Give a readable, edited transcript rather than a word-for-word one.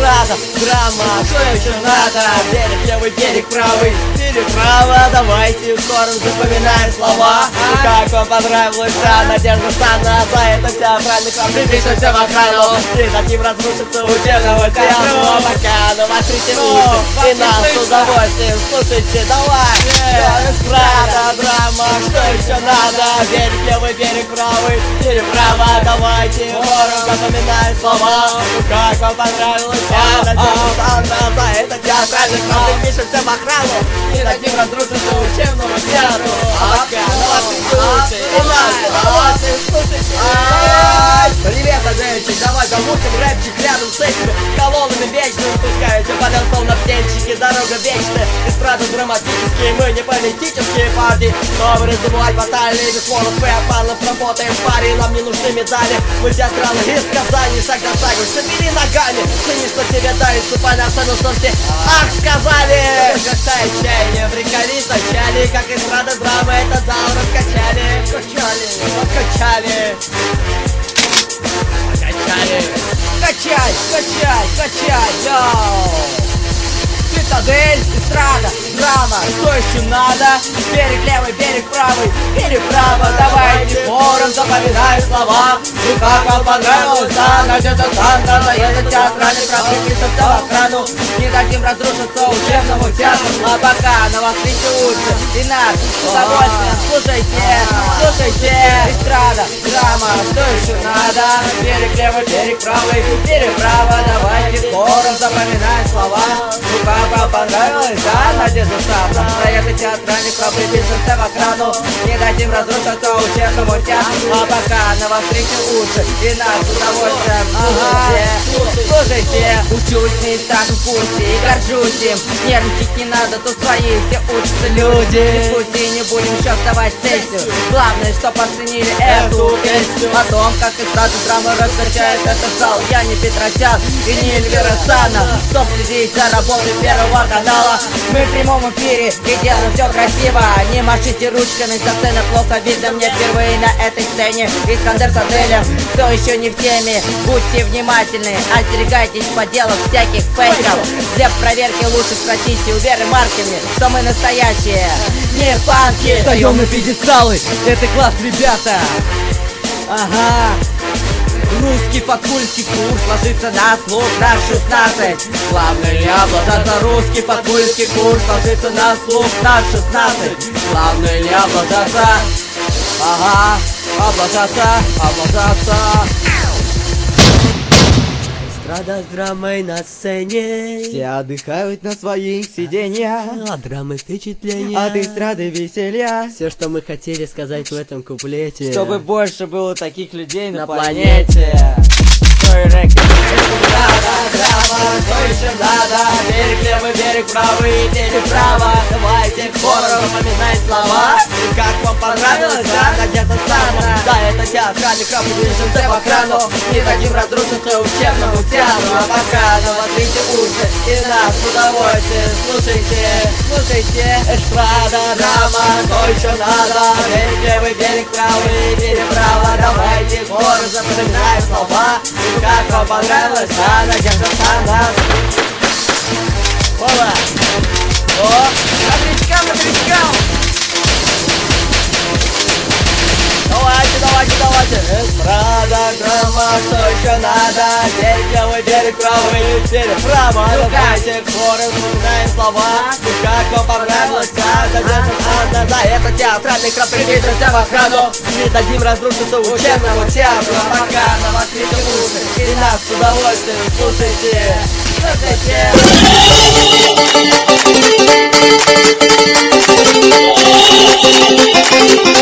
эстрада, драма, что еще надо? Берег левый, берег правый, переправа. Давайте в хором запоминаем слова. Как вам понравилась Надежда Стана? За это театральный храм припишемся в охрану. И дадим разрушиться учебного театра. Пока навострите уши и нас с удовольствием слушайте. Давай! Эстрада, драма, что еще надо? Берег левый, берег правый, переправа. Давайте хором запоминаем слова. Как вам понравилась Надежда Стана? За это театральный храм припишемся в охрану. И дадим разрушиться учебному театру. Пока навострите уши и нас с удовольствием слушайте. Привет, Аделчик, давай замутим рэпчик рядом с этими колоннами вечно выпускаете подо словно птенчики. Дорога вечная, эстрада драматические, мы не политические партии. Но вы раздувать баталии, без слонов и обманов работаем в паре. Нам не нужны медали, мы театралы из Казани. Шаг за шагом, собери ногами, цени, что тебе дается, понятно, что все ах сказали. Гостая чаяние, приколись начали, как эстрада драма, это зал раскачали. Качали. Качай, йоу! Цитадель, эстрада, драма, что еще надо? Берег левый, берег правый, переправа. Давайте хором запоминаем слова. Ну как вам понравилось, да? Надежда Стана, за это театральный храм припишемся в охрану. Не дадим разрушиться учебному театру. А пока навострите уши и нас с удовольствием слушайте. Эстрада, драма, что еще надо? Берег левый, берег правый, переправа. Давайте хором запоминаем слова. Ну как вам понравилось, да? Надежда Стана, за это театральный храм припишемся в охрану. Не дадим разрушиться учебному театру. А пока навострите уши и нас с удовольствием слушайте. Учусь не так в курсе и горжусь им. Нервничать не надо, тут свои все учатся люди. Дискуссии не будем еще вставать в сессию. Главное, что оценили эту песню. О том, как эстрада драма раскачает этот зал. Я не Петросян и не Эльвира Сана, чтоб следить за работой Первого канала. Мы в прямом эфире и делаем все красиво. Не машите ручками, со сцены плохо видно мне впервые на этой сцене. Искандер с Аделем, кто еще не в теме, будьте внимательны, остерегайтесь поделок всяких фейков. Для проверки лучше спросите у Веры Маркиной, что мы настоящие, не фанки. Встаем на пьедесталы, это класс, ребята. Ага. Русский факультский курс ложится на слух на 16. Главное не обладаться. Русский факультский курс ложится на слух на 16. Главное не обладаться. Ага, облажаться. Эстрада с драмой на сцене. Все отдыхают на своих сиденьях. От драмы впечатления, от эстрады веселья. Все, что мы хотели сказать в этом куплете, чтобы больше было таких людей на планете. Драма, что еще надо? Берег левый, берег правый, переправа. Давайте хором запоминать слова. И как вам понравилось, да? Надежда Стана, да, это театральный храм, движемся в охрану. Не дадим разрушиться учебному театру. А пока навострите уши и нас с удовольствием слушайте. Эстрада, драма, что еще надо? Берег левый, берег правый, переправа. Давайте хором запоминаем слова. И как вам понравилось, да? Надежда Стана. Ола! О! Новичкам! Давайте! Эстрада, драма, что еще надо? Берег левый, берег правый, переправа. Давайте хором вспоминаем слова. И как вам понравилось, да? Надежда Стана. За это театральный храм припишемся в охрану. Не дадим разрушиться учебному театру. А пока навострите уши и нас с удовольствием слушайте. Слушайте.